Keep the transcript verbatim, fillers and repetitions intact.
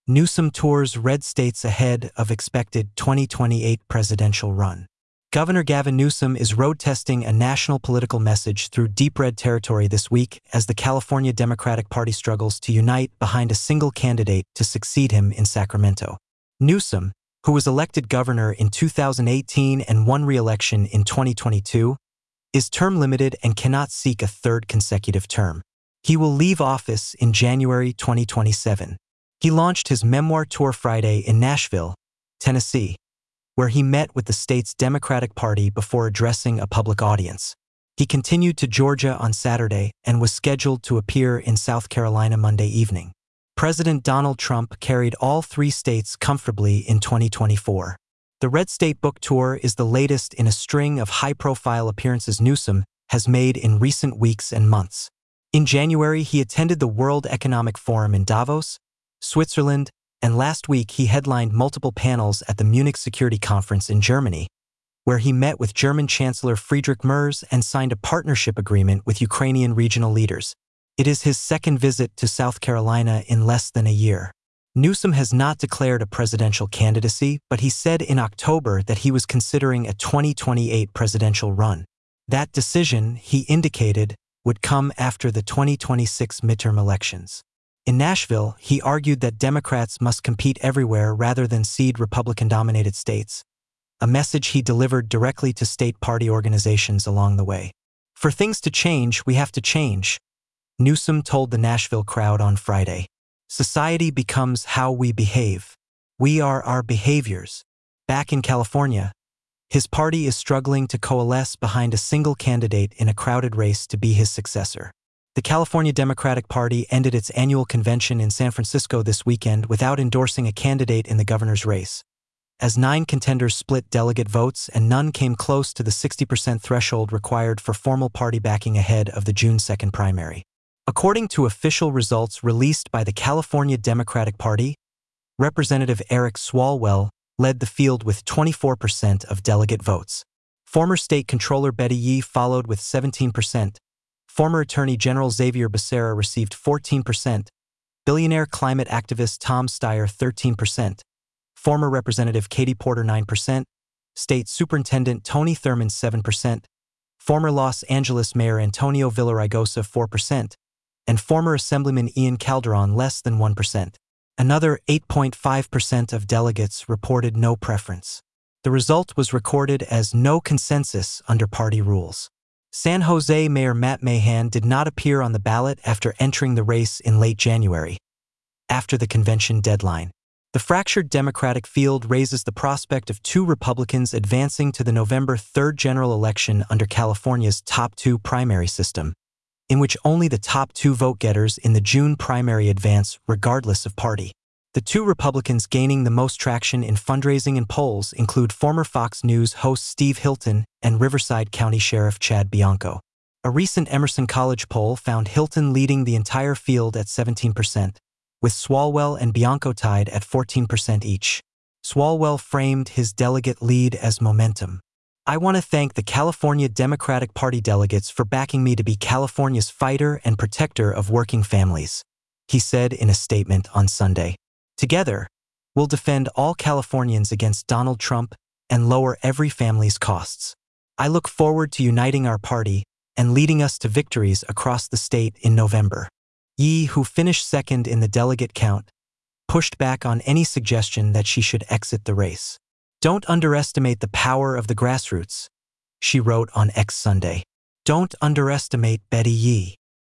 Newsom tours red states ahead of expected twenty twenty-eight presidential run. Governor Gavin Newsom is road testing a national political message through deep red territory this week as the California Democratic Party struggles to unite behind a single candidate to succeed him in Sacramento. Newsom, who was elected governor in two thousand eighteen and won re-election in twenty twenty-two, is term-limited and cannot seek a third consecutive term. He will leave office in January twenty twenty-seven. He launched his memoir tour Friday in Nashville, Tennessee, where he met with the state's Democratic Party before addressing a public audience. He continued to Georgia on Saturday and was scheduled to appear in South Carolina Monday evening. President Donald Trump carried all three states comfortably in twenty twenty-four. The Red State Book Tour is the latest in a string of high-profile appearances Newsom has made in recent weeks and months. In January, he attended the World Economic Forum in Davos, Switzerland, and last week he headlined multiple panels at the Munich Security Conference in Germany, where he met with German Chancellor Friedrich Merz and signed a partnership agreement with Ukrainian regional leaders. It is his second visit to South Carolina in less than a year. Newsom has not declared a presidential candidacy, but he said in October that he was considering a twenty twenty-eight presidential run. That decision, he indicated, would come after the twenty twenty-six midterm elections. In Nashville, he argued that Democrats must compete everywhere rather than cede Republican-dominated states, a message he delivered directly to state party organizations along the way. For things to change, we have to change, Newsom told the Nashville crowd on Friday. Society becomes how we behave. We are our behaviors. Back in California, his party is struggling to coalesce behind a single candidate in a crowded race to be his successor. The California Democratic Party ended its annual convention in San Francisco this weekend without endorsing a candidate in the governor's race, as nine contenders split delegate votes and none came close to the sixty percent threshold required for formal party backing ahead of the June second primary. According to official results released by the California Democratic Party, Representative Eric Swalwell led the field with twenty-four percent of delegate votes. Former State Controller Betty Yee followed with seventeen percent. Former Attorney General Xavier Becerra received fourteen percent, billionaire climate activist Tom Steyer thirteen percent, former Representative Katie Porter nine percent, State Superintendent Tony Thurmond seven percent, former Los Angeles Mayor Antonio Villaraigosa four percent, and former Assemblyman Ian Calderon less than one percent. Another eight point five percent of delegates reported no preference. The result was recorded as no consensus under party rules. San Jose Mayor Matt Mahan did not appear on the ballot after entering the race in late January, after the convention deadline. The fractured Democratic field raises the prospect of two Republicans advancing to the November third general election under California's top two primary system, in which only the top two vote-getters in the June primary advance regardless of party. The two Republicans gaining the most traction in fundraising and polls include former Fox News host Steve Hilton and Riverside County Sheriff Chad Bianco. A recent Emerson College poll found Hilton leading the entire field at seventeen percent, with Swalwell and Bianco tied at fourteen percent each. Swalwell framed his delegate lead as momentum. "I want to thank the California Democratic Party delegates for backing me to be California's fighter and protector of working families," he said in a statement on Sunday. "Together, we'll defend all Californians against Donald Trump and lower every family's costs. I look forward to uniting our party and leading us to victories across the state in November." Yee, who finished second in the delegate count, pushed back on any suggestion that she should exit the race. "Don't underestimate the power of the grassroots," she wrote on X Sunday. "Don't underestimate Betty Yee."